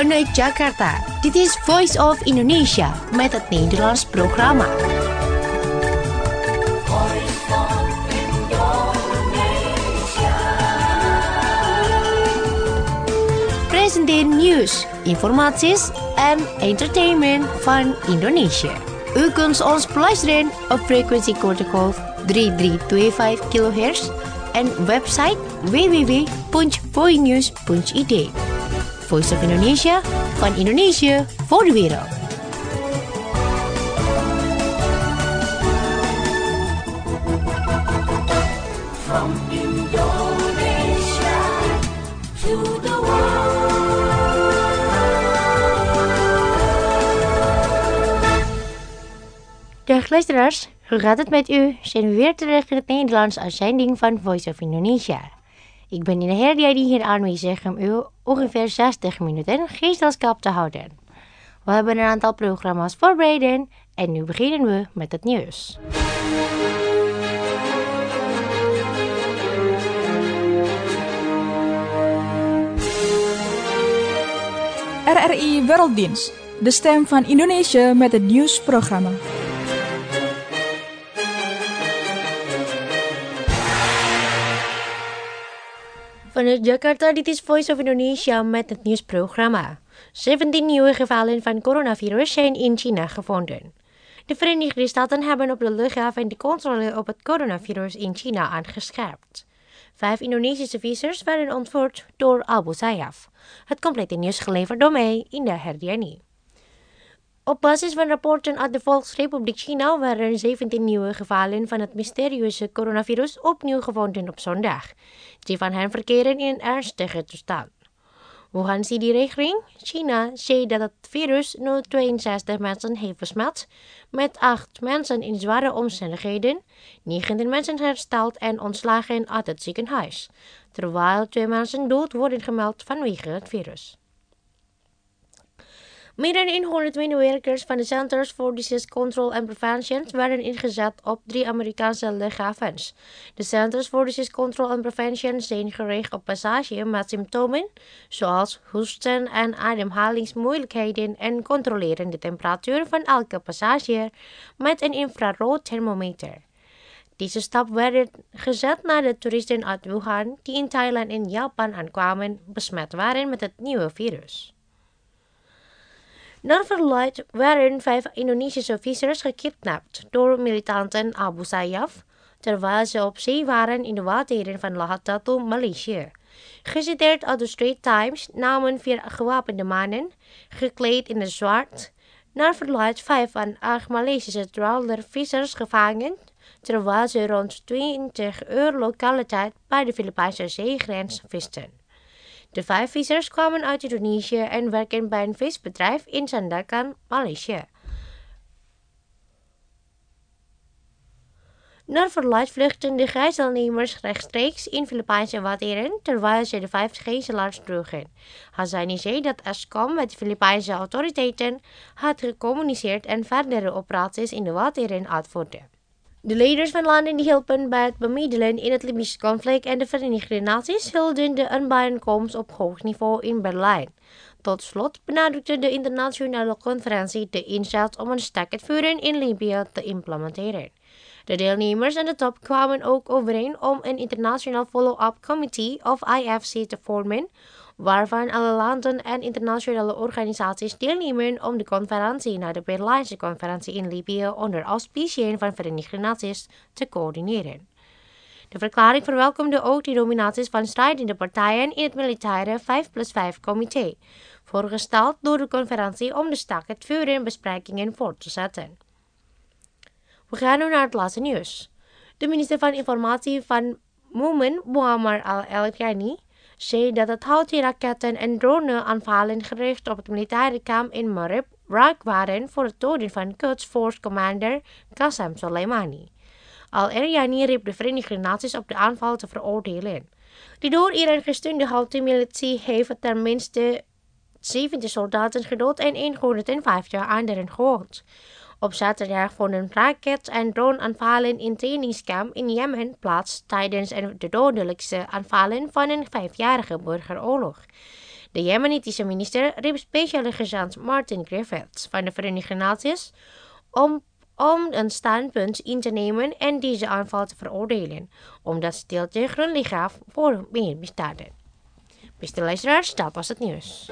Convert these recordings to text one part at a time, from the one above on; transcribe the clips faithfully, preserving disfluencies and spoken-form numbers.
Vanuit Jakarta, dit is Voice of Indonesia met het Nederlands programma. Presenteer nieuws, informaties en entertainment van Indonesië. U kunt ons beluisteren op frequentie kortegolf drie drie twee vijf kilohertz en website w w w punt voinews punt i d. Voice of Indonesia, van Indonesië voor de wereld. From Indonesia to the world. Dag luisteraars, hoe gaat het met u? Zijn we weer terug in het Nederlands uitzending van Voice of Indonesia. Ik ben in de herdia die hier aanwezig om u ongeveer zestig minuten gezelschap te houden. We hebben een aantal programma's voorbereid en nu beginnen we met het nieuws. R R I Werelddienst, de stem van Indonesië met het nieuwsprogramma. Vanuit Jakarta, dit is Voice of Indonesia met het nieuwsprogramma. zeventien nieuwe gevallen van coronavirus zijn in China gevonden. De Verenigde Staten hebben op de luchthaven de controle op het coronavirus in China aangescherpt. Vijf Indonesische vissers werden ontvoerd door Abu Sayyaf. Het complete nieuws geleverd door mij in de herdiani. Op basis van rapporten uit de Volksrepubliek China werden zeventien nieuwe gevallen van het mysterieuze coronavirus opnieuw gevonden op zondag. Drie van hen verkeren in een ernstige toestand. Wuhan City-regering China zei dat het virus nu tweeënzestig mensen heeft besmet, met acht mensen in zware omstandigheden, negentien mensen hersteld en ontslagen uit het ziekenhuis, terwijl twee mensen dood worden gemeld vanwege het virus. Meer dan honderd medewerkers van de Centers for Disease Control and Prevention werden ingezet op drie Amerikaanse luchthavens. De Centers for Disease Control and Prevention zijn gericht op passagiers met symptomen zoals hoesten en ademhalingsmoeilijkheden en controleren de temperatuur van elke passagier met een infraroodthermometer. Deze stap werd gezet nadat toeristen uit Wuhan die in Thailand en Japan aankwamen besmet waren met het nieuwe virus. Naar verluidt werden vijf Indonesische vissers gekidnapt door militanten Abu Sayyaf, terwijl ze op zee waren in de wateren van Lahad Datu, Maleisië. Geciteerd uit de Straits Times namen vier gewapende mannen, gekleed in het zwart, naar verluidt vijf van acht Maleisische trawlervissers gevangen, terwijl ze rond twintig uur lokale tijd bij de Filipijnse zeegrens visten. De vijf vissers kwamen uit Indonesië en werken bij een visbedrijf in Sandakan, Maleisië. Naar verluidt vluchtten de gijzelnemers rechtstreeks in Filipijnse wateren terwijl ze de vijf gijzelaars droegen. Hazani zei dat Eskom met de Filipijnse autoriteiten had gecommuniceerd en verdere operaties in de wateren uitvoerde. De leiders van landen die hielpen bij het bemiddelen in het Libische conflict en de Verenigde Naties hielden de een bijeenkomst op hoog niveau in Berlijn. Tot slot benadrukte de internationale conferentie de inzet om een staakt-het-vuren in Libië te implementeren. De deelnemers aan de top kwamen ook overeen om een internationaal follow-up committee of I F C te vormen, waarvan alle landen en internationale organisaties deelnemen om de conferentie naar de Berlijnse conferentie in Libië onder auspiciën van Verenigde Naties te coördineren. De verklaring verwelkomde ook de nominaties van strijdende partijen in het militaire vijf plus vijf comité, voorgesteld door de conferentie om de staakt-het-vuren besprekingen voort te zetten. We gaan nu naar het laatste nieuws. De minister van Informatie van Momen, Muammar al-Eryani, zei dat het houtiraketten en drone-aanvallen gericht op het militaire kamp in Marib raak waren voor het doden van Quds Force Commander Qasem Soleimani. Al-Eryani riep de Verenigde Naties op de aanval te veroordelen. De door Iran gesteunde Houthi-militie heeft ten minste zeventien soldaten gedood en honderdvijftig anderen gewond. Op zaterdag vonden raket- en drone-aanvallen in trainingskamp in Jemen plaats tijdens de dodelijkste aanvallen van een vijfjarige burgeroorlog. De Jemenitische minister riep speciale gezant Martin Griffiths van de Verenigde Naties om, om een standpunt in te nemen en deze aanval te veroordelen, omdat stilte grond gaf voor meer misdaden. Beste luisteraars, dat was het nieuws.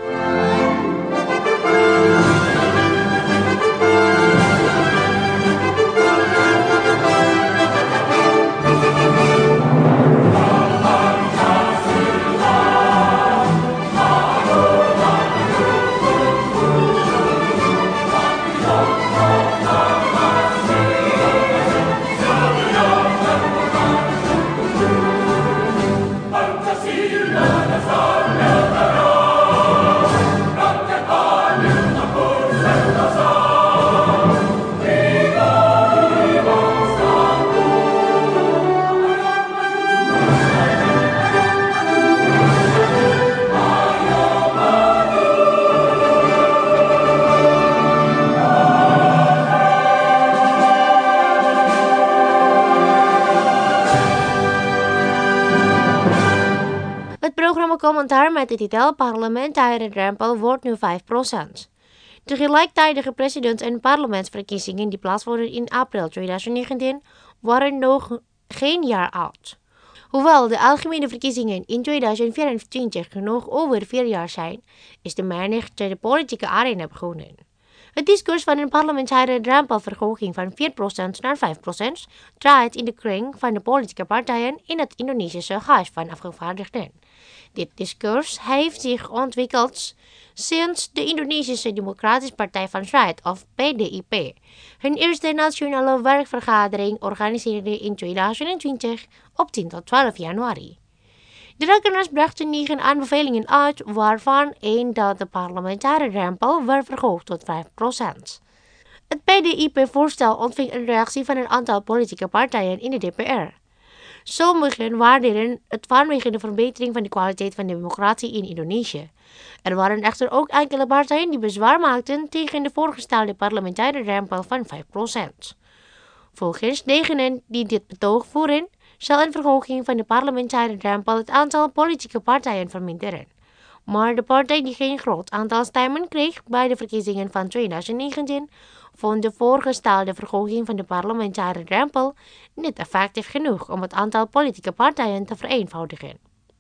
Commentaar met de titel Parlementaire drempel wordt nu vijf procent. De gelijktijdige president- en parlementsverkiezingen die plaatsvonden in april tweeduizend negentien waren nog geen jaar oud. Hoewel de algemene verkiezingen in tweeduizend vierentwintig nog over vier jaar zijn, is de menigte de politieke arena begonnen. Het discours van een parlementaire drempelverhoging van vier procent naar vijf procent draait in de kring van de politieke partijen in het Indonesische Huis van Afgevaardigden. Dit discours heeft zich ontwikkeld sinds de Indonesische Democratische Partij van Strijd, of P D I P, hun eerste nationale werkvergadering organiseerde in tweeduizend twintig op tien tot twaalf januari. De rekeners brachten negen aanbevelingen uit, waarvan één dat de parlementaire drempel werd verhoogd tot vijf procent. Het P D I P-voorstel ontving een reactie van een aantal politieke partijen in de D P R. Sommigen waarderen het vanwege de verbetering van de kwaliteit van de democratie in Indonesië. Er waren echter ook enkele partijen die bezwaar maakten tegen de voorgestelde parlementaire drempel van vijf procent. Volgens degenen die dit betoog voeren, zal een verhoging van de parlementaire drempel het aantal politieke partijen verminderen. Maar de partij die geen groot aantal stemmen kreeg bij de verkiezingen van tweeduizend negentien, vond de voorgestelde verhoging van de parlementaire drempel niet effectief genoeg om het aantal politieke partijen te vereenvoudigen.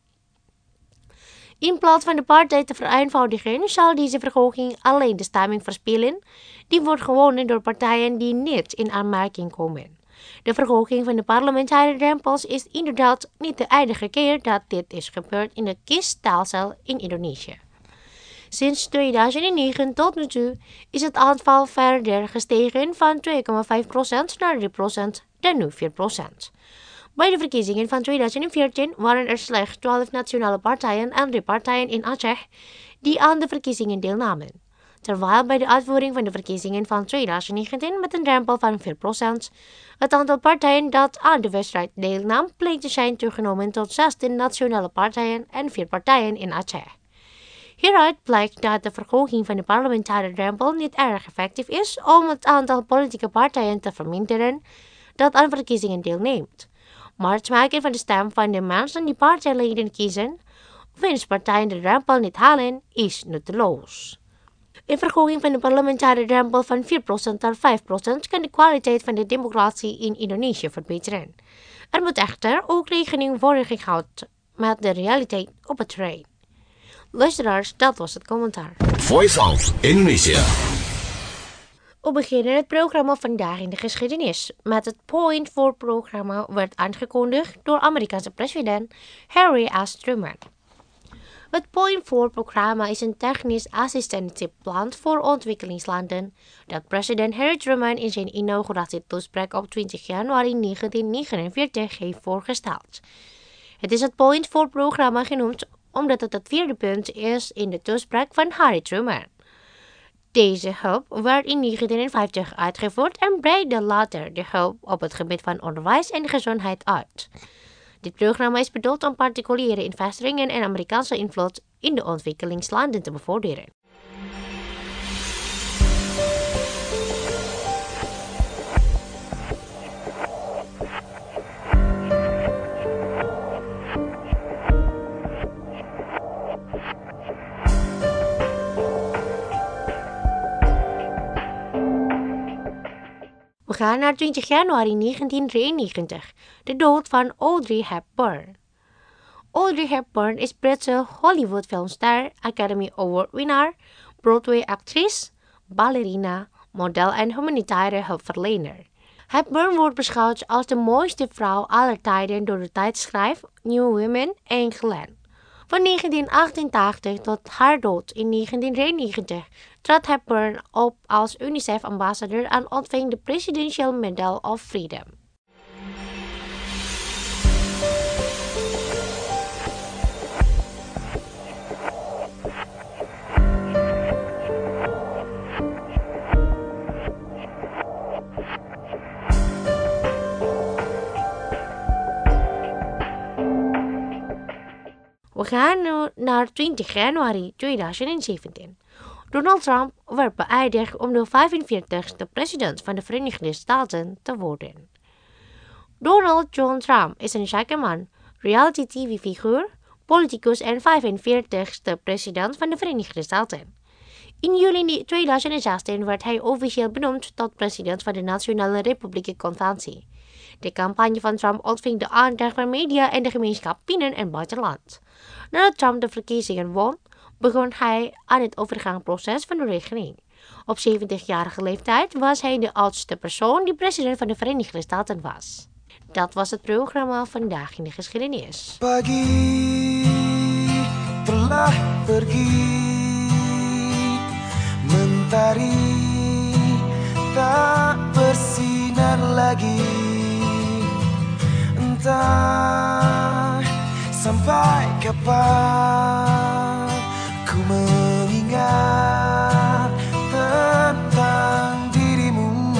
In plaats van de partij te vereenvoudigen, zal deze verhoging alleen de stemming verspillen die wordt gewonnen door partijen die niet in aanmerking komen. De verhoging van de parlementaire drempels is inderdaad niet de enige keer dat dit is gebeurd in het kiesstelsel in Indonesië. Sinds tweeduizend negen tot nu toe is het aantal verder gestegen van twee komma vijf procent naar drie procent en nu vier procent. Bij de verkiezingen van tweeduizend veertien waren er slechts twaalf nationale partijen en drie partijen in Aceh die aan de verkiezingen deelnamen. Terwijl bij de uitvoering van de verkiezingen van tweeduizend negentien met een drempel van vier procent het aantal partijen dat aan de wedstrijd deelnam bleek te zijn toegenomen tot zestien nationale partijen en vier partijen in Aceh. Hieruit blijkt dat de verhoging van de parlementaire drempel niet erg effectief is om het aantal politieke partijen te verminderen dat aan verkiezingen deelneemt. Maar het maken van de stem van de mensen die partijleden kiezen, wiens partijen de drempel niet halen, is nutteloos. Een verhoging van de parlementaire drempel van vier procent naar vijf procent kan de kwaliteit van de democratie in Indonesië verbeteren. Er moet echter ook rekening worden gehouden met de realiteit op het terrein. Luisteraars, dat was het commentaar. Voice of Indonesia. We beginnen het programma Vandaag in de Geschiedenis. Met het Point four programma werd aangekondigd door Amerikaanse president Harry S. Truman. Het Point four programma is een technisch assistentieplan voor ontwikkelingslanden dat president Harry Truman in zijn inauguratietoespraak op twintig januari negentien negenenveertig heeft voorgesteld. Het is het Point four programma genoemd omdat het het vierde punt is in de toespraak van Harry Truman. Deze hulp werd in negentien vijftig uitgevoerd en breidde later de hulp op het gebied van onderwijs en gezondheid uit. Dit programma is bedoeld om particuliere investeringen en Amerikaanse invloed in de ontwikkelingslanden te bevorderen. We gaan naar twintig januari negentien drieënnegentig, de dood van Audrey Hepburn. Audrey Hepburn is Britse Hollywood-filmster, Academy Award-winnaar, Broadway-actrice, ballerina, model en humanitaire hulpverlener. Hepburn wordt beschouwd als de mooiste vrouw aller tijden door de tijdschrift New Women England. Van negentien achtentachtig tot haar dood in negentien drieënnegentig trad Hepburn op als UNICEF-ambassadeur en ontving de Presidential Medal of Freedom. We gaan nu naar twintig januari tweeduizend zeventien. Donald Trump werd beëindigd om de vijfenveertigste president van de Verenigde Staten te worden. Donald John Trump is een zakenman, reality T V-figuur, politicus en vijfenveertigste president van de Verenigde Staten. In juli tweeduizend zestien werd hij officieel benoemd tot president van de Nationale Republikein-Conventie. De campagne van Trump ontving de aandacht van media en de gemeenschap binnen- en buitenland. Nadat Trump de verkiezingen won, begon hij aan het overgangsproces van de regering. Op zeventigjarige leeftijd was hij de oudste persoon die president van de Verenigde Staten was. Dat was het programma Vandaag in de Geschiedenis. Pagi telah pergi, mentari tak bersinar lagi. Entah sampai kapan ku mengingat tentang dirimu.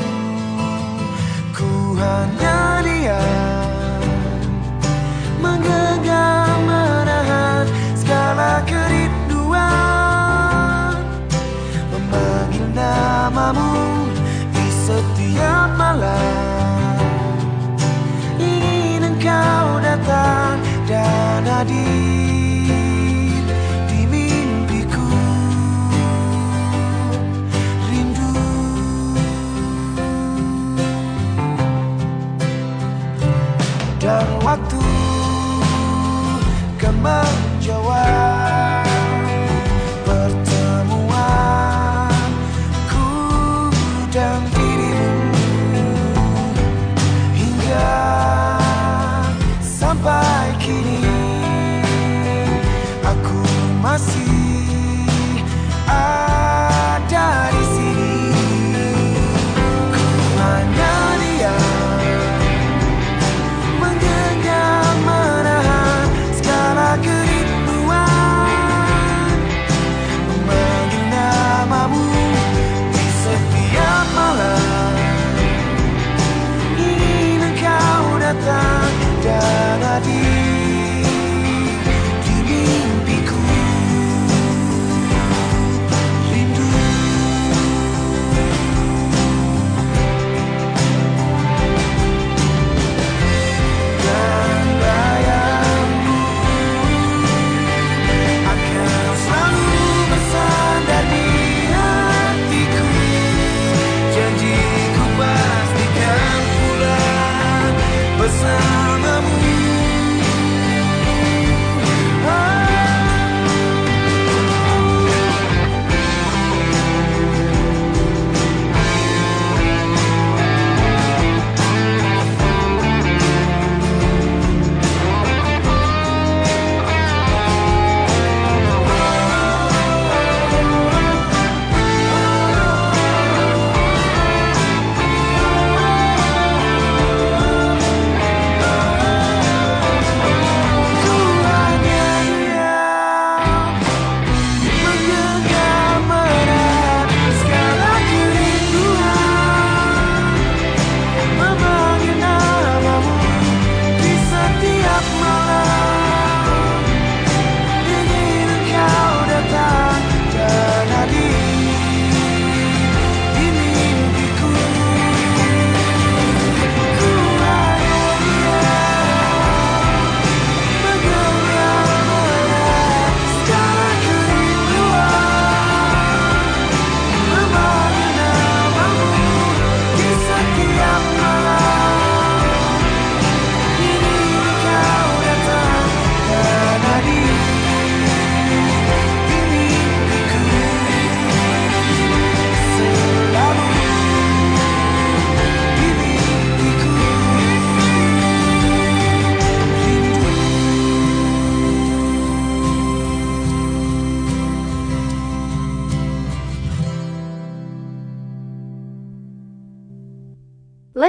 Ku hanya diam, menggenggam menahan segala kerinduan, memanggil namamu di setiap malam. Ingin engkau datang dan hadir di mimpiku. Rindu dan waktu kan menjawab pertemuanku dan dirimu, hingga sampai kini aku masih ada di sini. Ku hanya diam, menggenggam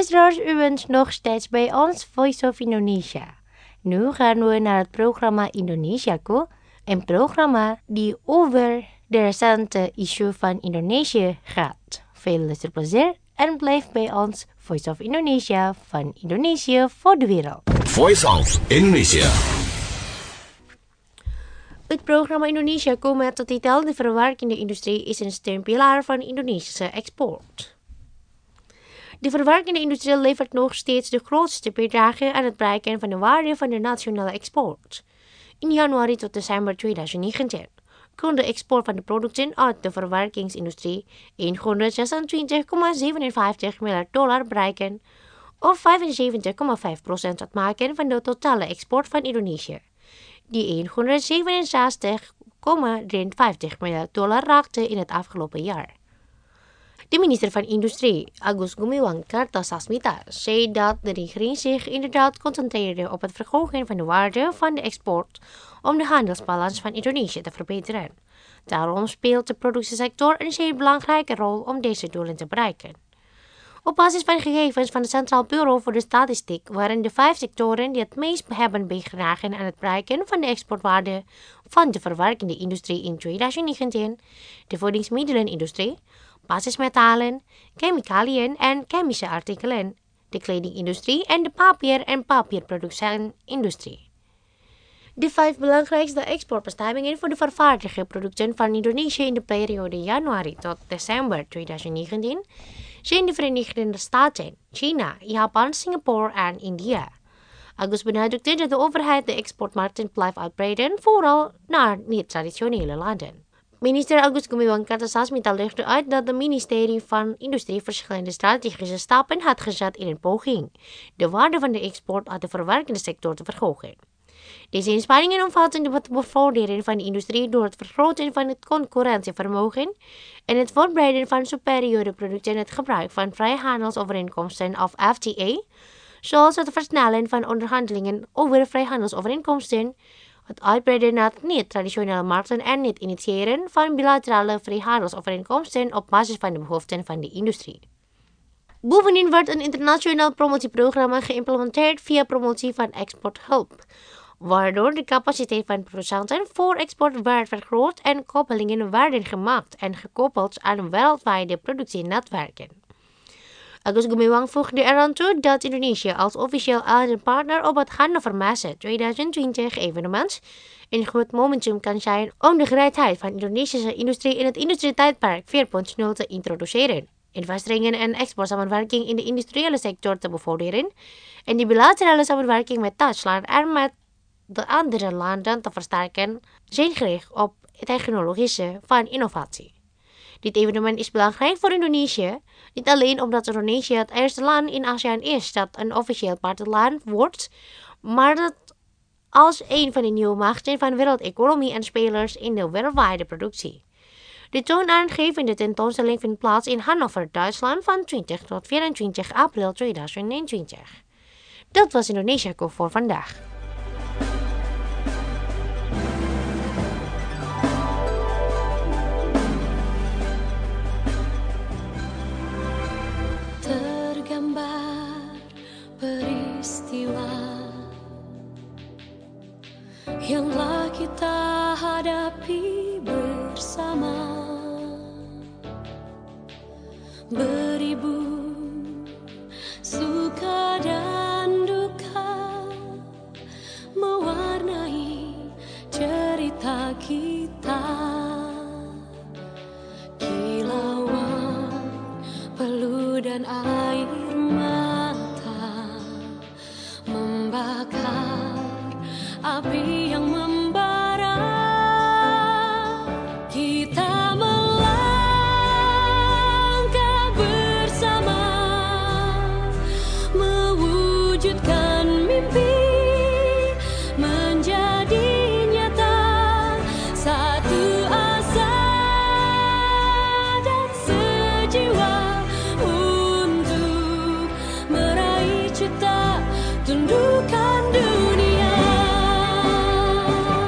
Luisteraars, u bent nog steeds bij ons Voice of Indonesia. Nu gaan we naar het programma Indonesiaku, een programma die over de recente issue van Indonesië gaat. Veel luisterplezier en blijf bij ons Voice of Indonesia van Indonesië voor de wereld. Voice of Indonesia. Het programma Indonesiaku met de titel De verwerkende industrie is een steunpilaar van Indonesische export. De verwerkende industrie levert nog steeds de grootste bijdrage aan het bereiken van de waarde van de nationale export. In januari tot december tweeduizend negentien kon de export van de producten uit de verwerkingsindustrie honderdzesentwintig komma zevenenvijftig miljard dollar bereiken, of vijfenzeventig komma vijf procent uitmaken van de totale export van Indonesië, die honderdzevenenzestig komma drieënvijftig miljard dollar raakte in het afgelopen jaar. De minister van Industrie, Agus Gumiwang Kartasasmita, zei dat de regering zich inderdaad concentreerde op het verhogen van de waarde van de export om de handelsbalans van Indonesië te verbeteren. Daarom speelt de productiesector een zeer belangrijke rol om deze doelen te bereiken. Op basis van gegevens van het Centraal Bureau voor de Statistiek waren de vijf sectoren die het meest hebben bijgedragen aan het bereiken van de exportwaarde van de verwerkende industrie in tweeduizend negentien, de voedingsmiddelenindustrie, basismetalen, chemicaliën en chemische artikelen, de kledingindustrie en de papier- en papierproductieindustrie. De vijf belangrijkste exportbestemmingen voor de vervaardigde producten van Indonesië in de periode januari tot december tweeduizend negentien zijn de Verenigde Staten, China, Japan, Singapore en India. Agus benadrukte dat de overheid de exportmarkten blijft uitbreiden, vooral naar niet-traditionele landen. Minister Agus Gumiwang Kartasasmita legde uit dat het ministerie van Industrie verschillende strategische stappen had gezet in een poging de waarde van de export uit de verwerkende sector te verhogen. Deze inspanningen omvatten de bevordering van de industrie door het vergroten van het concurrentievermogen en het voorbereiden van superieure producten en het gebruik van vrijhandelsovereenkomsten of F T A, zoals het versnellen van onderhandelingen over vrijhandelsovereenkomsten, het uitbreiden naar niet-traditionele markten en het initiëren van bilaterale vrijhandelsovereenkomsten op basis van de behoeften van de industrie. Bovendien werd een internationaal promotieprogramma geïmplementeerd via promotie van exporthulp, waardoor de capaciteit van producenten voor export werd vergroot en koppelingen werden gemaakt en gekoppeld aan wereldwijde productienetwerken. Agus Gumiwang voegde eraan toe dat Indonesië als officieel partner op het Hannover Messe tweeduizend twintig evenement een goed momentum kan zijn om de gereedheid van Indonesische industrie in het industrietijdperk vier punt nul te introduceren, investeringen en exportsamenwerking in de industriële sector te bevorderen en de bilaterale samenwerking met Duitsland en met de andere landen te versterken, zijn gericht op technologische van innovatie. Dit evenement is belangrijk voor Indonesië, niet alleen omdat Indonesië het eerste land in ASEAN is dat een officieel partnerland wordt, maar dat als een van de nieuwe machten van de wereldeconomie en spelers in de wereldwijde productie. De toonaangevende tentoonstelling vindt plaats in Hannover, Duitsland van twintig tot vierentwintig april tweeduizend eenentwintig. Dat was Indonesiaku voor vandaag. Peristiwa yang telah kita hadapi bersama, beribu suka dan duka mewarnai cerita kita, kilauan peluh dan air mata membakar api yang membara. Kita melangkah bersama, mewujudkan mimpi menjadi nyata, satu asa dan sejiwa untuk meraih cita, tundukkan dunia.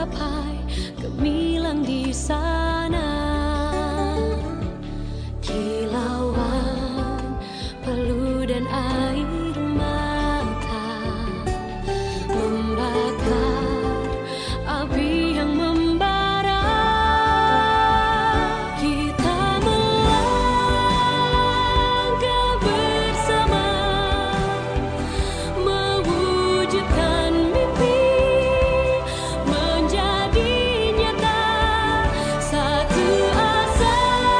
gapai gemilang di sana. Kilauan peluh dan air mata membakar api yang membara. Kita melangkah bersama, mewujudkan mimpi menjadi nyata. Satu asa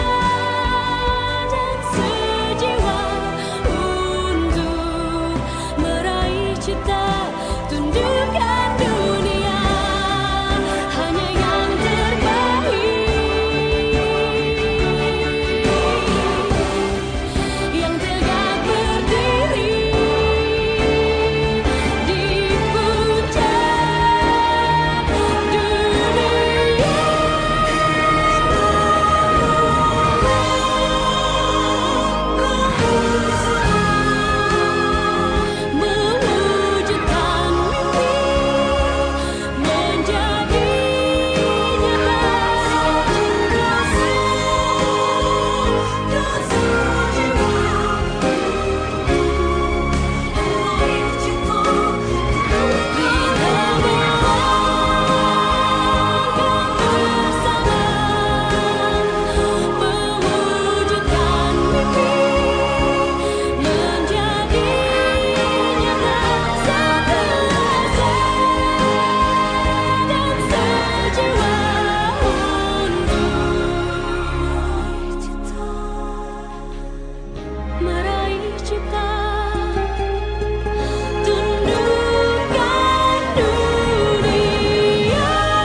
dan sejiwa untuk meraih cita, tundukkan dunia hanya yang terbaik, yang tegak berdiri di puncak dunia. Mewujudkan mimpi menjadi meraih cita, tundukkan dunia.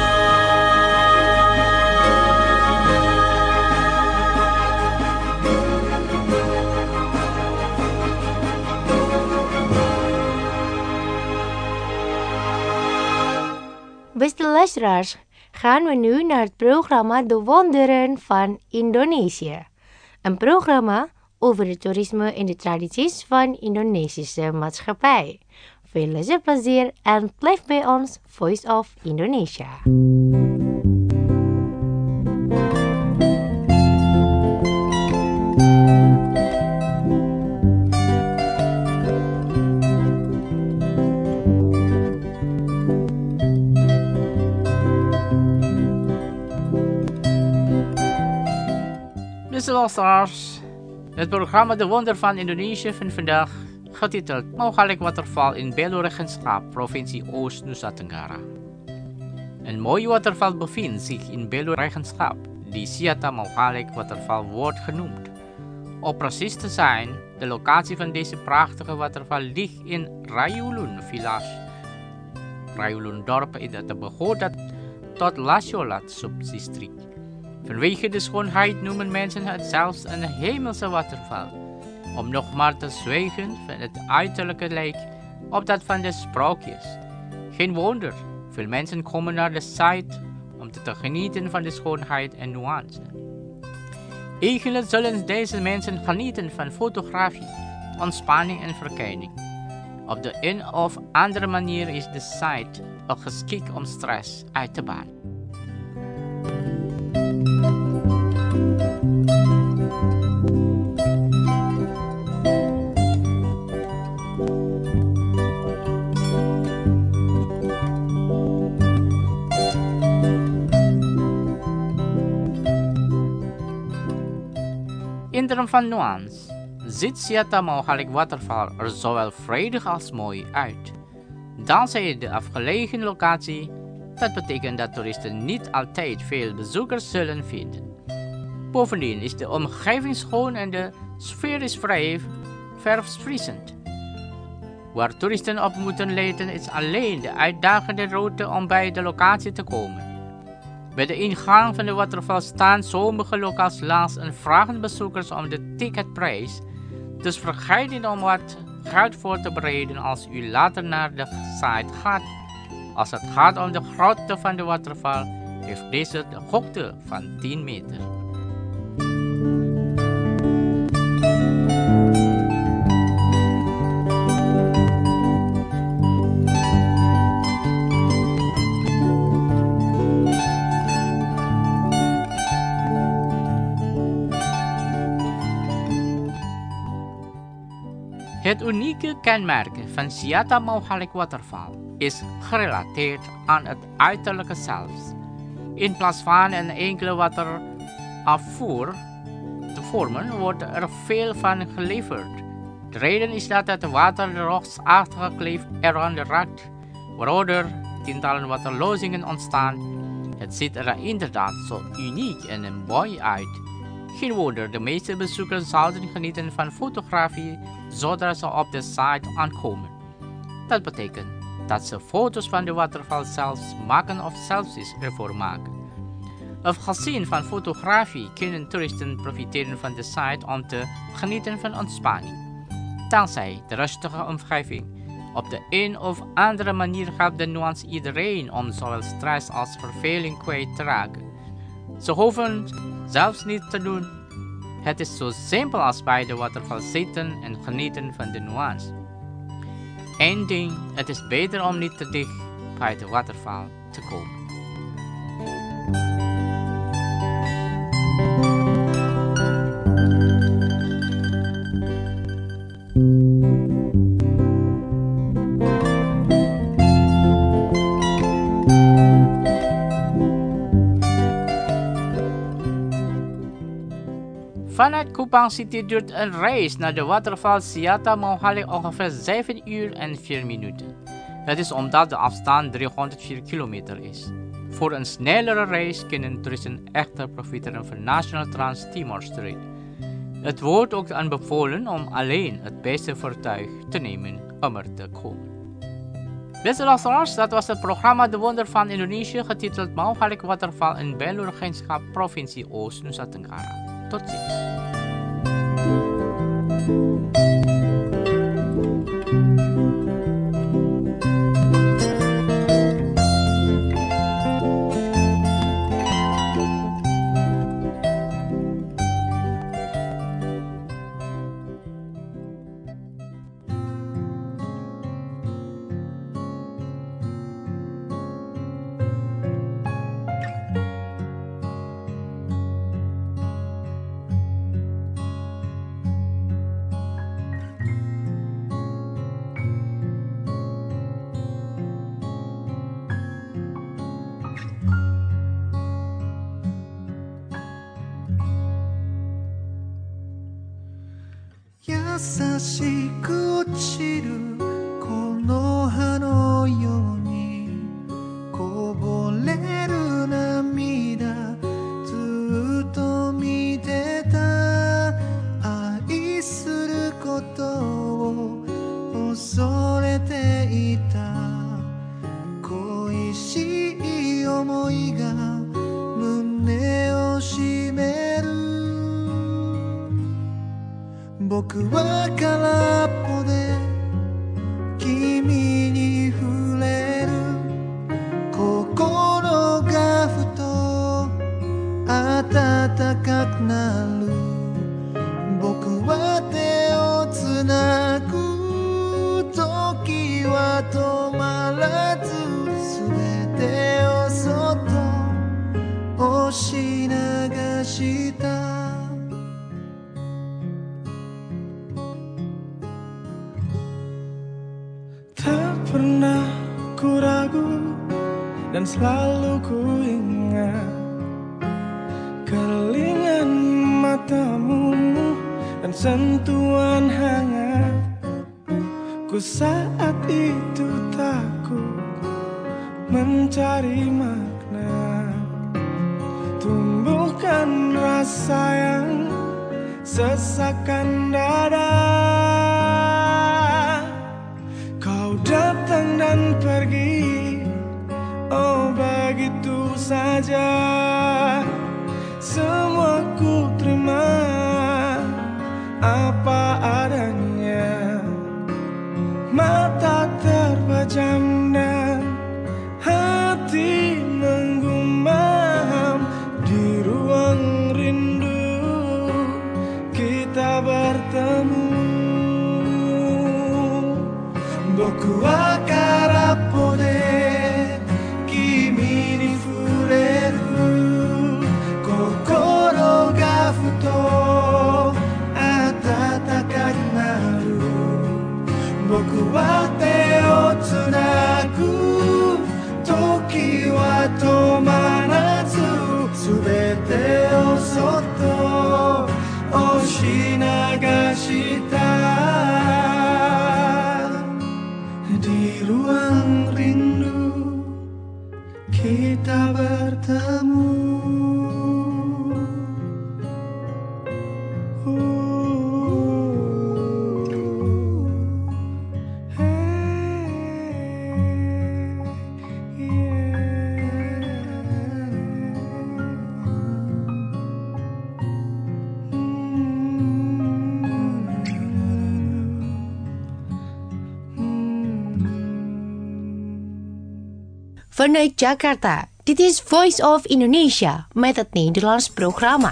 Beste luisteraars, gaan we nu naar het programma De Wonderen van Indonesië. Een programma over het toerisme en de tradities van Indonesische maatschappij. Veel luisterplezier en blijf bij ons Voice of Indonesia. Beste luisteraars, het programma De Wonder van Indonesië van vandaag, getiteld Mogelijk Waterval in Belo Regenschap, provincie Oost-Nusa Tenggara. Een mooie waterval bevindt zich in Belo Regenschap, die Siata Mogalik Waterval wordt genoemd. Om precies te zijn, de locatie van deze prachtige waterval ligt in Rayulun Village, Rayulun dorp in het behoort tot Lasjolat subdistrict. Vanwege de schoonheid noemen mensen het zelfs een hemelse waterval, om nog maar te zwijgen van het uiterlijke lijk op dat van de sprookjes. Geen wonder, veel mensen komen naar de site om te genieten van de schoonheid en nuance. Eigenlijk zullen deze mensen genieten van fotografie, ontspanning en verkenning. Op de een of andere manier is de site ook geschikt om stress uit te bannen. In termen van nuance ziet Siata Mogalik Waterval er zowel vredig als mooi uit. Dankzij de afgelegen locatie, dat betekent dat toeristen niet altijd veel bezoekers zullen vinden. Bovendien is de omgeving schoon en de sfeer is vrij verfrissend. Waar toeristen op moeten letten is alleen de uitdagende route om bij de locatie te komen. Bij de ingang van de waterval staan sommige lokals langs en vragen bezoekers om de ticketprijs. Dus vergeet niet om wat geld voor te bereiden als u later naar de site gaat. Als het gaat om de grootte van de waterval, heeft deze de hoogte van tien meter. Het unieke kenmerk van Siata Maughalik Waterval is gerelateerd aan het uiterlijke zelfs. In plaats van een enkele waterafvoer te vormen, wordt er veel van geleverd. De reden is dat het water de rotsachtige kleef eraan raakt, waardoor tientallen waterlozingen ontstaan. Het ziet er inderdaad zo uniek en mooi uit. Geen wonder, de meeste bezoekers zouden genieten van fotografie zodra ze op de site aankomen. Dat betekent dat ze foto's van de waterval zelfs maken of selfies ervoor maken. Afgezien van fotografie kunnen toeristen profiteren van de site om te genieten van ontspanning. Dankzij de rustige omgeving. Op de een of andere manier helpt de nuance iedereen om zowel stress als verveling kwijt te raken. Ze hoeven zelfs niet te doen. Het is zo simpel als bij de waterval zitten en genieten van de nuance. Eén ding, het is beter om niet te dicht bij de waterval te komen. Vanuit Kupang City duurt een reis naar de waterval Siata Maughalik ongeveer zeven uur en vier minuten. Het is omdat de afstand driehonderdvier kilometer is. Voor een snellere reis kunnen toeristen echter profiteren van National Trans Timor Strait. Het wordt ook aanbevolen om alleen het beste voertuig te nemen om er te komen. Beste luisteraars, dat was het programma De Wonder van Indonesië, getiteld Maughalik Waterval in Belu-Regentschap, provincie Oost-Nusa Tenggara. Tot ziens. 優しく落ちるこの葉のようにこぼれる涙ずっと見てた愛することを恐れていた恋しい思いが胸を締める僕は空っぽで君に触れる心がふと温かくなる僕は手をつなぐ時は止まらず全てをそっと押し流した pernah ku ragu dan selalu ku ingat keringan matamu dan sentuhan hangat ku saat itu takut mencari makna tumbuhkan rasa yang sesakkan dada datang dan pergi, oh begitu saja. Semua ku terima apa adanya. Mata terpejam dan hati menggumam di ruang rindu kita bertemu. 僕は空っぽで君に触れる心 Vanuit Jakarta, dit is Voice of Indonesia met het Nederlands programma.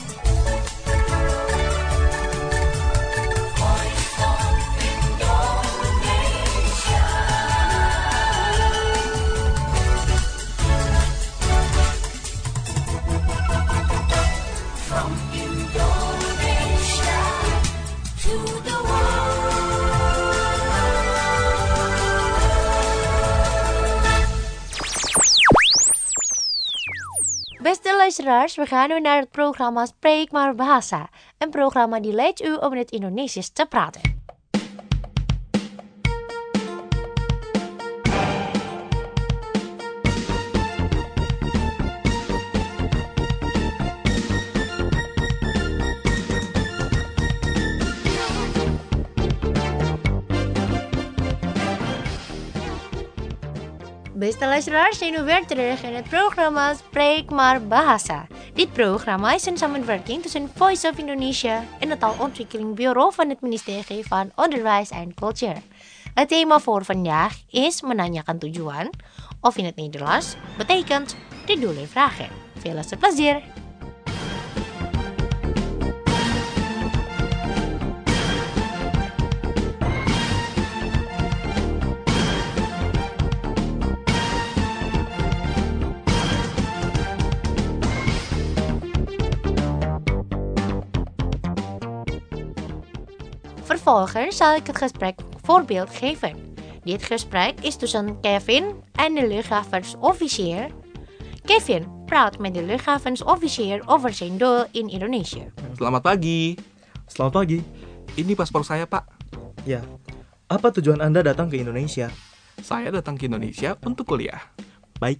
Beste luisteraars, we gaan nu naar het programma Spreek maar Bahasa. Een programma die leidt u om in het Indonesisch te praten. Beste luisteraars, zijn we weer terug in het programma Spreek maar Bahasa. Dit programma is een samenwerking tussen Voice of Indonesia en het taalontwikkeling bureau van het ministerie van Onderwijs en Cultuur. Het thema voor vandaag is menanyakan tujuan, of in het Nederlands betekent de doelen vragen. Veel luisterplezier! Vervolgens zal ik het gesprek voorbeeld geven. Dit gesprek is tussen Kevin en de luchthavensofficier. Kevin praat met de luchthavensofficier over zijn doel in Indonesië. Selamat pagi. Selamat pagi. Ini paspor saya, Pak. Ya, apa tujuan Anda datang ke Indonesia? Saya datang ke Indonesia untuk kuliah. Baik.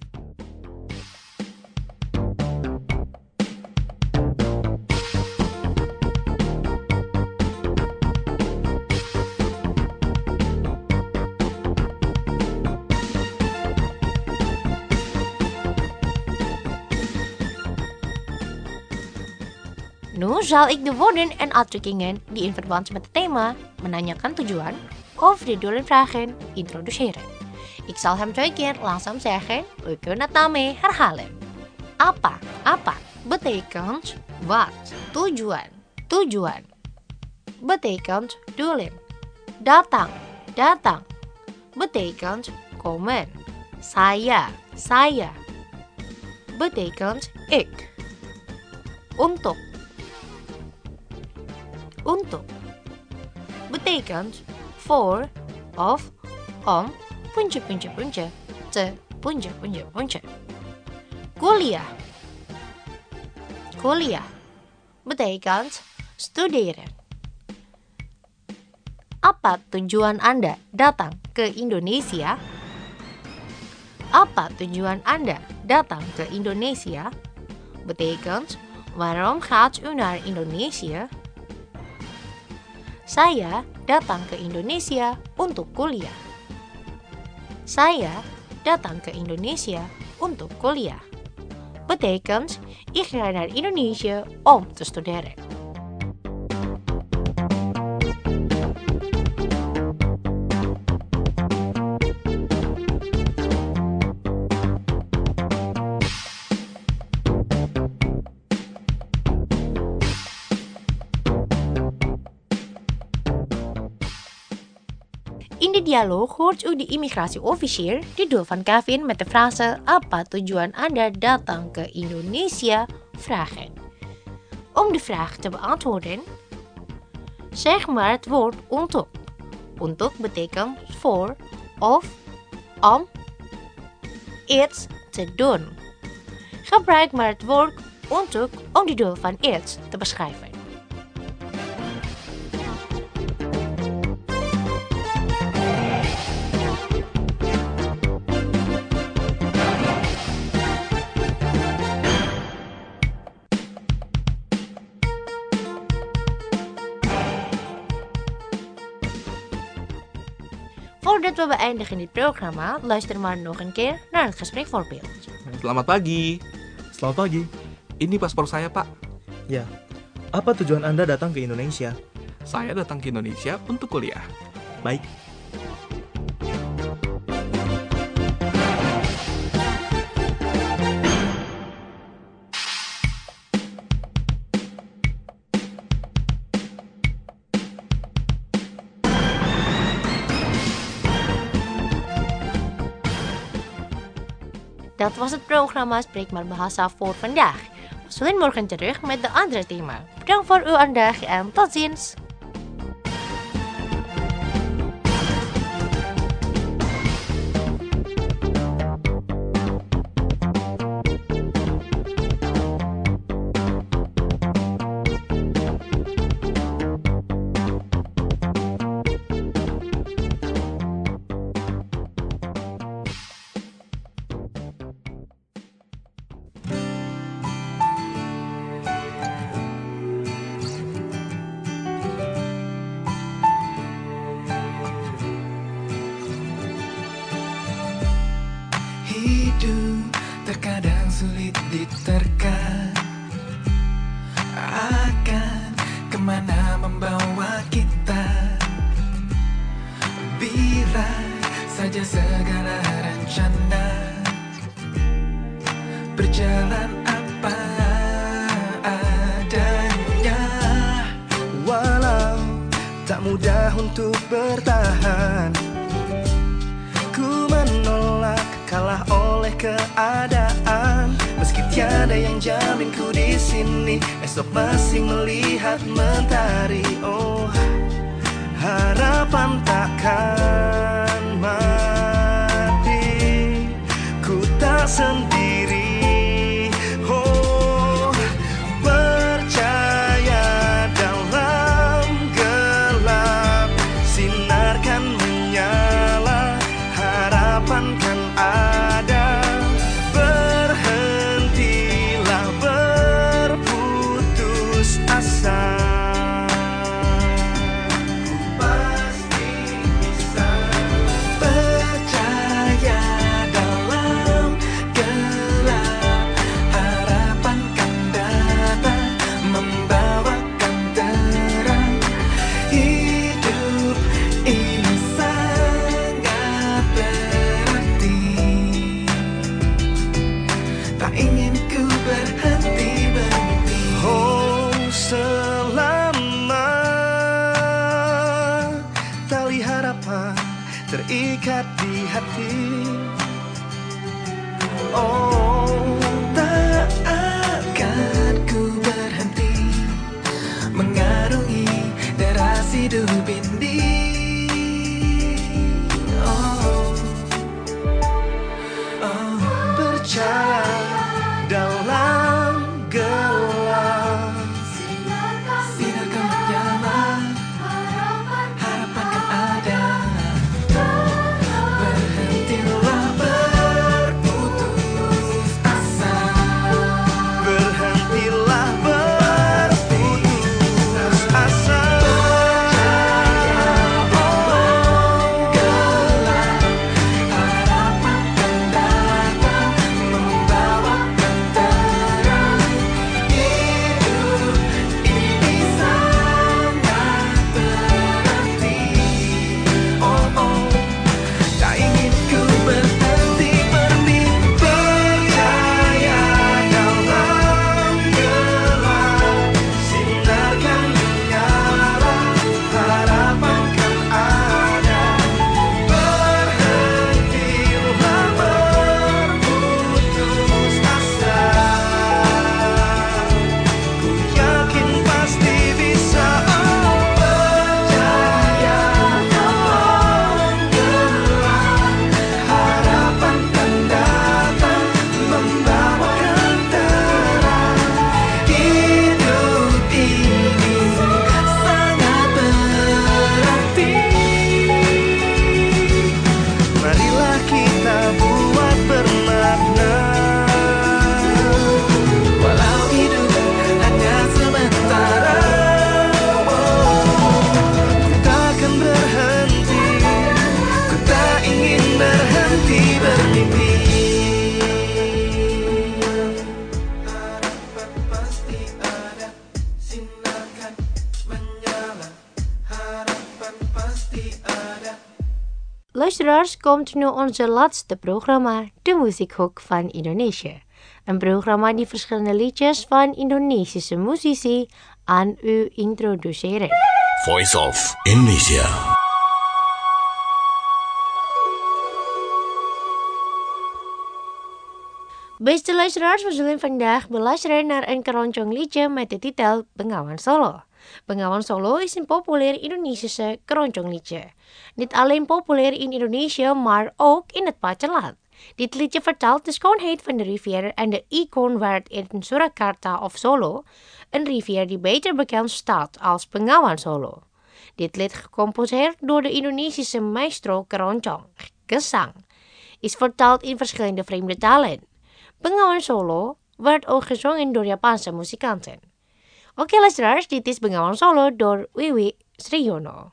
Nu zal ik de woorden en uitdrukkingen die in verband met het thema menanyakan tujuan of de doelen vragen introduceren. Ik zal hem twee keer langzaam zeggen, u kunt het daarmee herhalen. Apa, apa, betekent wat, tujuan, tujuan, betekent doelen. Datang, datang, betekent komen. Saya, saya, betekent ik. Untuk, untuk, betekent voor of om, puntje, puntje, puntje, te, puntje, puntje, puntje. Kuliah, kuliah, betekent studeren. Apa tujuan Anda datang ke Indonesia? Apa tujuan Anda datang ke Indonesia? Betekent, waarom gaat u naar Indonesië? Saya datang ke Indonesia untuk kuliah. Saya datang ke Indonesia untuk kuliah. Betekent, ik ga naar Indonesië om te studeren. In de dialoog hoort u de immigratieofficier die doel van Kevin met de frase apa tujuan Anda datang ke Indonesia vragen. Om de vraag te beantwoorden, zeg maar het woord untuk. Untuk betekent voor of om iets te doen. Gebruik maar het woord untuk om de doel van iets te beschrijven. Voordat we beëindigen dit programma, luister maar nog een keer naar het gesprekvoorbeeld. Selamat pagi. Selamat pagi. Ini paspor saya, Pak. Ya, apa tujuan Anda datang ke Indonesia? Saya datang ke Indonesia untuk kuliah. Baik. Dat was het programma Spreekbaar Bahasa voor vandaag. We zullen morgen terug met de andere thema. Bedankt voor uw aandacht en tot ziens. Hidup terkadang sulit diterka, akan kemana membawa kita, bila saja segala rencana berjalan apa adanya. Walau tak mudah untuk bertahan, ku menolak kalah oleh keadaan. Meski tiada yang jamin ku di sini, esok masih melihat mentari. Oh, harapan takkan mati, ku tak sendiri. Oh, percaya dalam gelap, sinar kan menyala, harapan kan ada. Berhentilah berputus asa, ku pasti bisa. Percaya dalam gelap, harapan kan datang membawakan terang. Hidup ini sangat berarti, tak ingin ku berhenti bermimpi. Oh, selama tali harapan terikat di hati, oh, tak akan ku berhenti mengarungi deras hidup ini. Oh, oh, percaya dalam gelap, sinar kan menyala, harapan kan ada. Berhentilah berputus asa, berhentilah berputus asa. Oh, gelap, harapan kan datang membawakan terang. Hidup ini sangat berarti. Oh, oh, tak ingin ku berhenti bermimpi. Percaya dalam gelap, sinar kan menyala, harapan kan ada. Berhentilah berputus asa, ku yakin pasti bisa. Oh, percaya dalam gelap, harapan kan datang membawakan terang. Hidup ini sangat berarti, marilah kita buat bermakna. Walau hidup hanya sementara, oh, ku takkan berhenti, ku tak ingin berhenti bermimpi. Harapan pasti ada, sinar kan menyala, harapan pasti ada. Luisteraars, komt nu onze laatste programma, de Muziekhoek van Indonesië. Een programma die verschillende liedjes van Indonesische muzici aan u introduceren. Voice of Indonesia. Beste luisteraars, we zullen vandaag beluisteren naar een keroncong liedje met de titel Bengawan Solo. Bengawan Solo is een populair Indonesische keroncongliedje. Niet alleen populair in Indonesië, maar ook in het buitenland. Dit liedje vertelt de schoonheid van de rivier en de icoon werd in Surakarta of Solo, een rivier die beter bekend staat als Bengawan Solo. Dit lied, gecomposeerd door de Indonesische maestro keroncong, Gesang, is vertaald in verschillende vreemde talen. Bengawan Solo werd ook gezongen door Japanse muzikanten. Oke luisteraars, dit is Bengawan Solo door Wiwi Sriyono.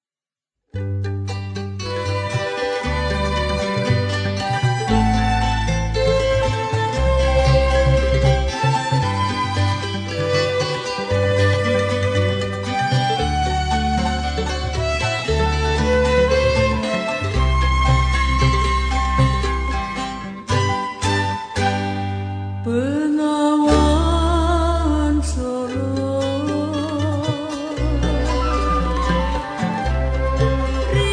Bengawan Solo,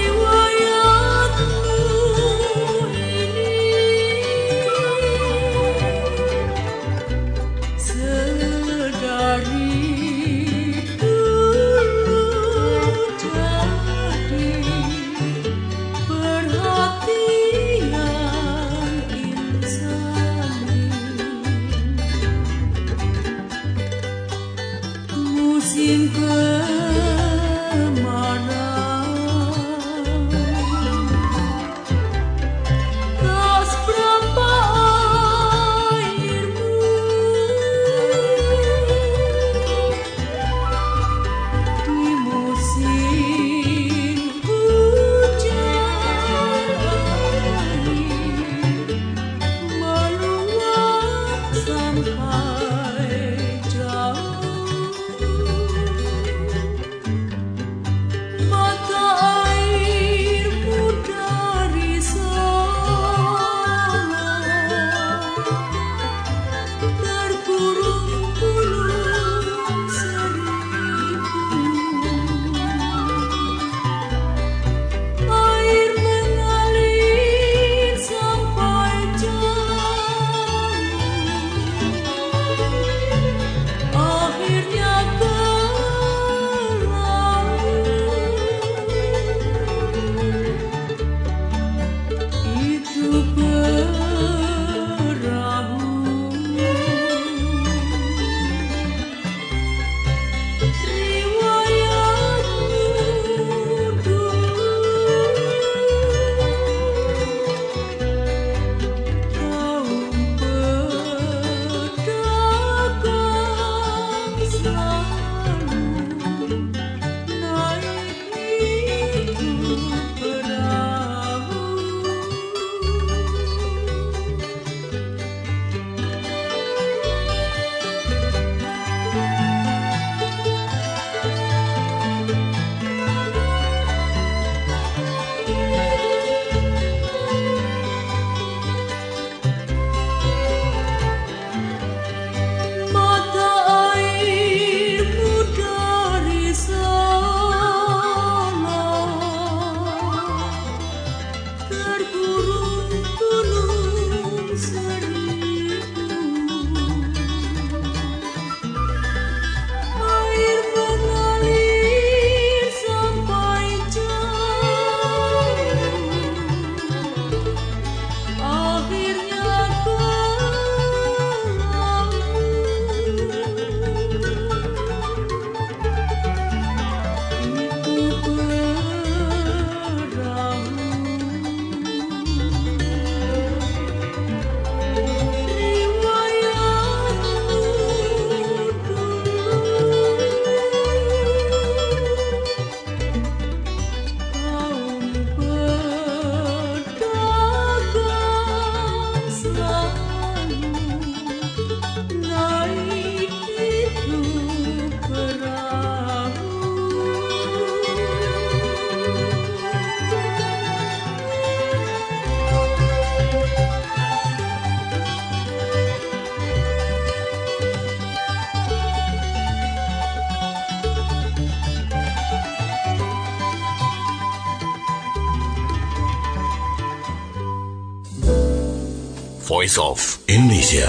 Voice of Indonesia.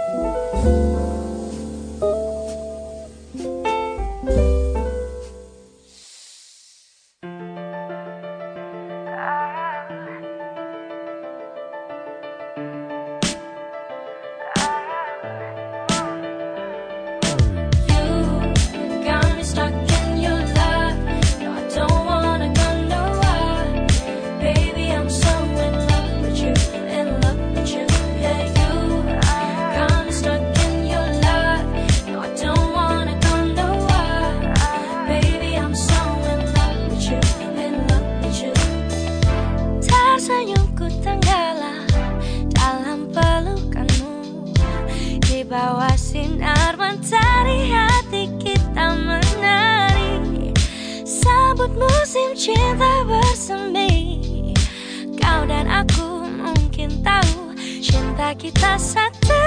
Bawah sinar mentari hati kita menari, sambut musim cinta bersemi. Kau dan aku mungkin tahu cinta kita satu.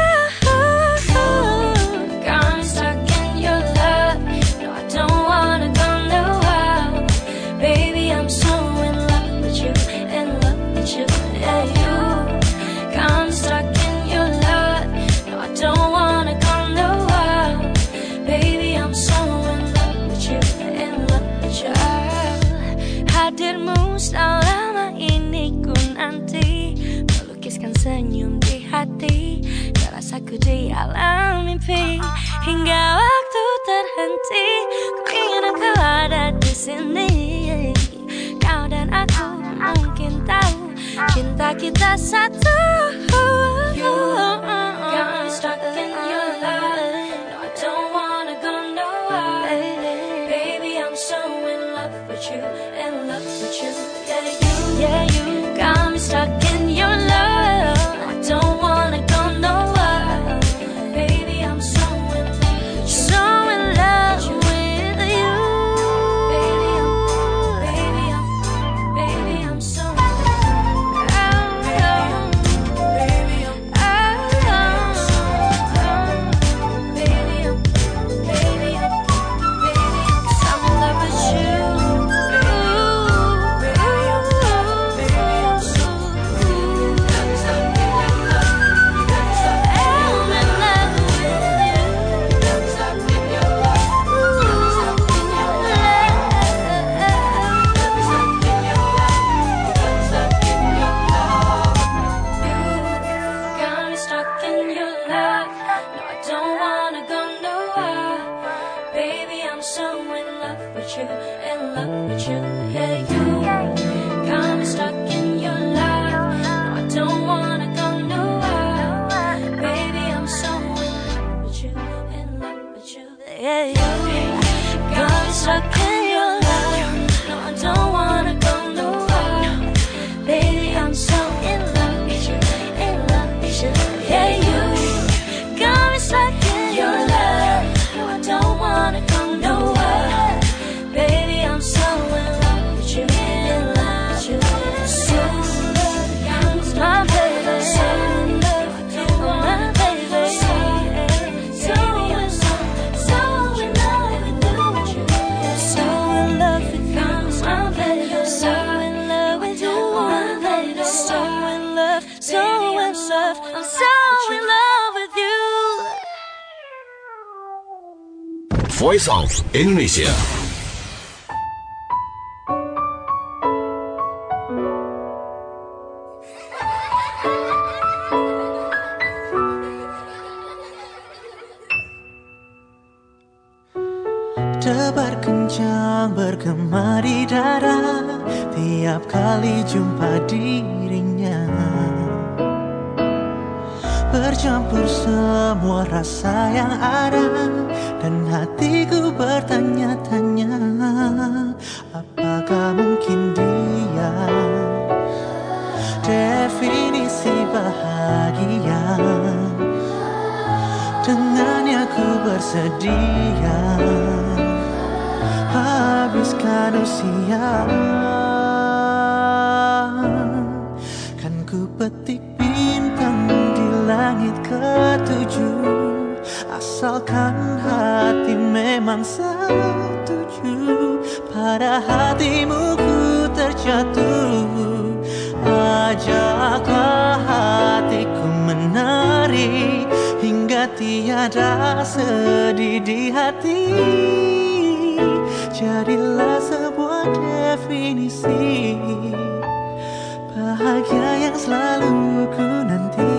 Got me stuck in your love. No, I don't wanna go nowhere. Baby, I'm so in love with you, in love with you, yeah, you. Got me stuck in your love. No, I don't wanna go nowhere. Baby, I'm so in love with you, in love with you. Hadirmu selama ini ku nanti, melukiskan senyum di hati, terasa ku di alam mimpi. Hingga waktu terhenti, ku ingin engkau ada di sini. Kau dan aku mungkin tahu cinta kita satu. You got me stuck in your love. No, I don't wanna go nowhere. Baby, I'm so in love with you, in love with you. Yeah, you, yeah, you got me stuck in your love. I don't wanna go nowhere. Baby, I'm so in love, so in love with you. Baby, I'm, baby, I'm, baby, I'm so in love. Baby, I'm, baby, I'm, baby, I'm, baby, I'm so in love with you. Baby, I'm, baby, I'm so in love. Got me stuck in your love. No, I don't wanna go nowhere. Baby, I'm so in love with you, in love with you, yeah, you. Got me stuck in your love. No, I don't wanna go nowhere. Baby, I'm so in love with you, in love with you, yeah, you. Got me stuck in your love. No, I don't wanna go nowhere. Baby, I'm so in love with you, in love with you, yeah, you. Got me stuck in your love. No, I don't wanna go nowhere. Baby, I'm so in love with you, in love with you. So in love, my baby. So in love, my baby. So in love, so in love with you. So in love with you, my baby. So in love with you, my baby. So in love, so in love. I'm so in love with you. Voice of Indonesia. Debar kencang bergema di dada tiap kali jumpa dirinya. Bercampur semua rasa yang ada dan hatiku bertanya-tanya, apakah mungkin dia definisi bahagia? Dengannya ku bersedia habiskan usia. Kan ku petik bintang di langit ketujuh, asalkan hati memang setuju. Pada hatimu ku terjatuh, ajaklah hatiku menang. tiada sedih di hati. Jadilah sebuah definisi bahagia yang selalu ku nanti.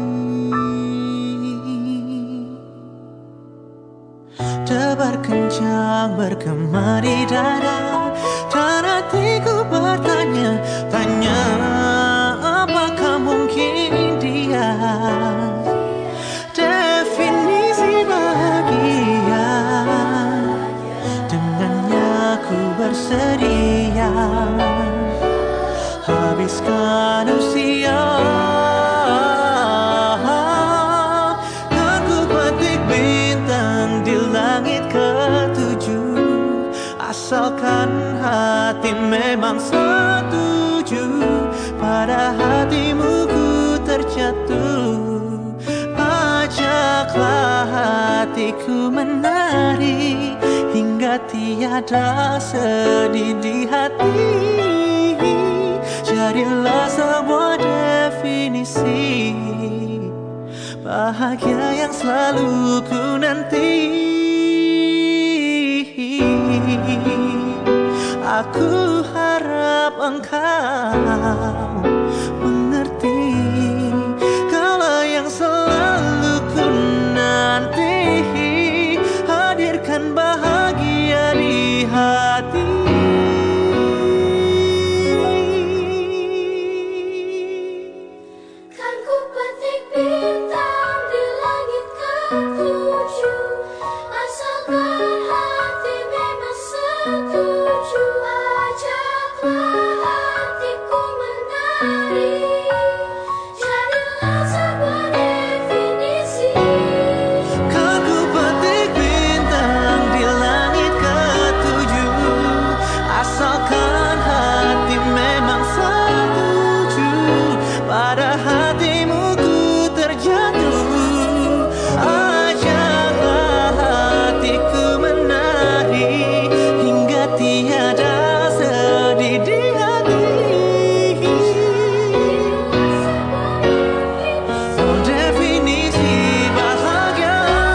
Debar kencang bergema di dada, dan hatiku bertanya, tanya apakah mungkin dia definisi bahagia. Dengannya ku bersedia habiskan usia. Kan ku petik bintang di langit ketujuh, asalkan hati memang setuju. Pada hatimu ku terjatuh, ajaklah hatiku menari hingga tiada sedih di hati. Jadilah sebuah definisi bahagia yang selalu ku nanti. Aku harap engkau mengerti kalau yang selalu ku nanti. Hadirkan bahagia di hati. Kan ku petik bintang di langit ketujuh, asalkan hati memang setuju. Ajaklah hatiku menari, jadilah sebuah definisi. Kan ku petik bintang di langit ketujuh, asalkan hati memang setuju. Pada hatimu ku terjatuh, ajaklah hatiku menari hingga tiada sedih di hati. Oh, definisi bahagia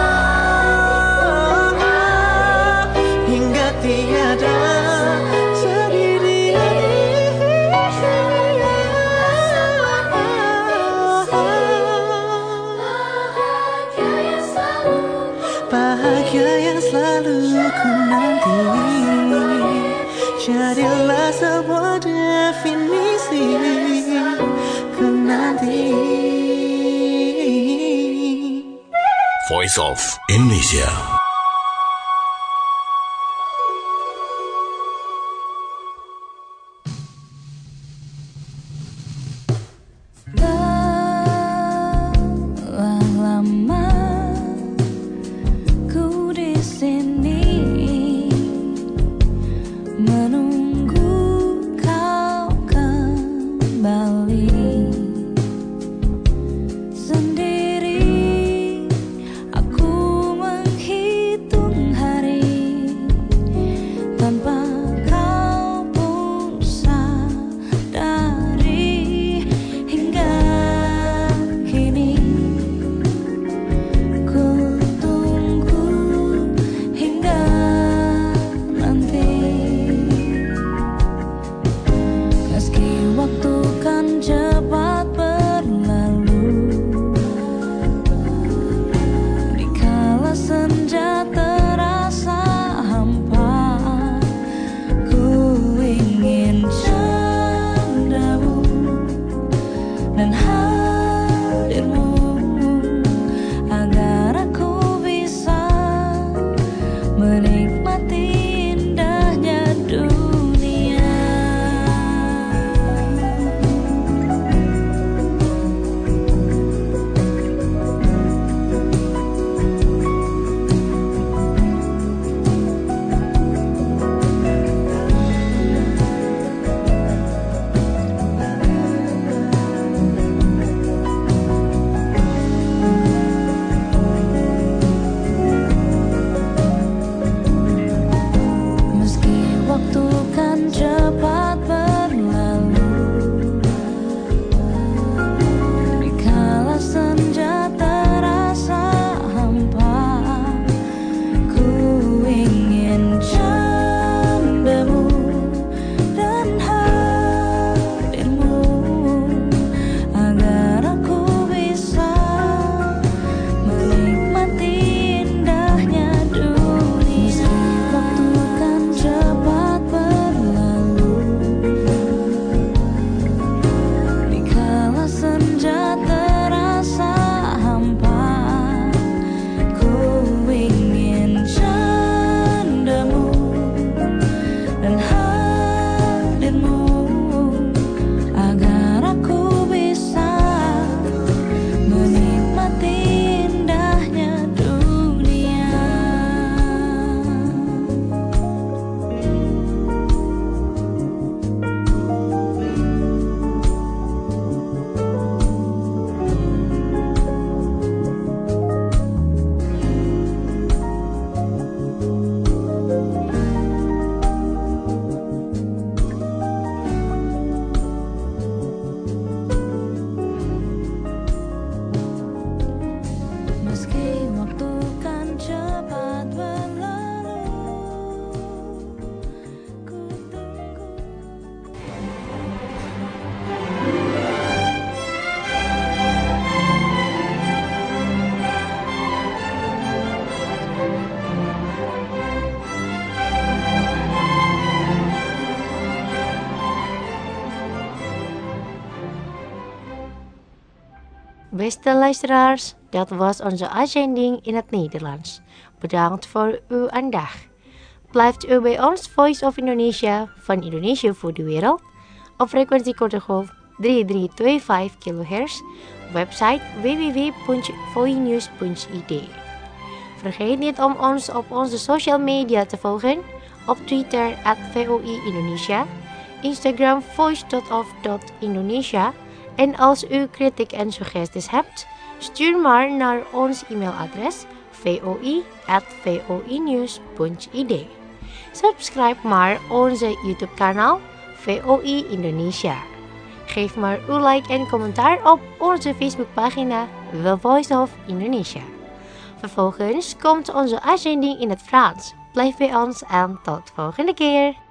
hingga tiada sedih di bahagia yang selalu ku nanti. Jadilah sebuah definisi ku nanti. Voice of Indonesia. Telah lama ku di sini menunggu kau kembali. Sendiri aku menghilang Beste luisteraars, dat was onze uitzending in het Nederlands. Bedankt voor uw aandacht. Blijft u bij ons Voice of Indonesia van Indonesia voor de wereld op frequentie korte golf drie drie twee vijf kilohertz, website w w w punt voinews punt i d. Vergeet niet om ons op onze social media te volgen, op Twitter at V O I Indonesia, Instagram voice dot of dot indonesia en als u kritiek en suggesties hebt, stuur maar naar ons e-mailadres voi at voinews punt i d. Subscribe maar onze YouTube kanaal V O I Indonesia. Geef maar uw like en commentaar op onze Facebookpagina The Voice of Indonesia. Vervolgens komt onze uitzending in het Frans. Blijf bij ons en tot volgende keer.